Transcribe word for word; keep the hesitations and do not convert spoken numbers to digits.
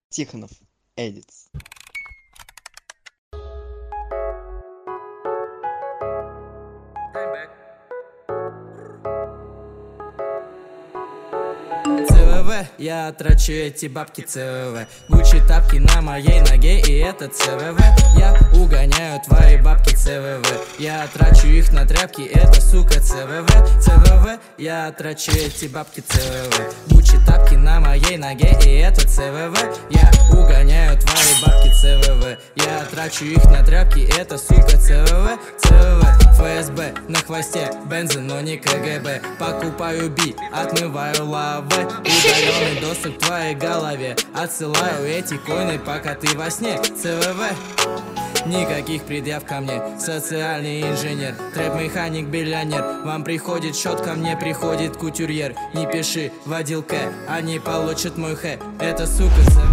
Тихонов Эдитс. ЦВВ, я трачу эти бабки ЦВВ. Гуччи тапки на моей ноге, и это ЦВВ. Я угоняю твои бабки ЦВВ. Я трачу их на тряпки, это сука ЦВВ. ЦВВ, я трачу эти бабки ЦВВ. Гуччи тапки на моей ноге, и это ЦВВ. Я угоняю твои бабки ЦВВ. Я трачу их на тряпки, это сука ЦВВ. ЦВВ, ФСБ, на хвосте бензин, но не КГБ. Покупаю би, отмываю лавы. Удаленный доступ к твоей голове. Отсылаю эти коины, пока ты во сне. ЦВВ, никаких предъяв ко мне. Социальный инженер, трэп-механик, биллионер. Вам приходит счет, ко мне приходит кутюрьер. Не пиши, водил К, они получат мой Х. Это сука ЦВВ.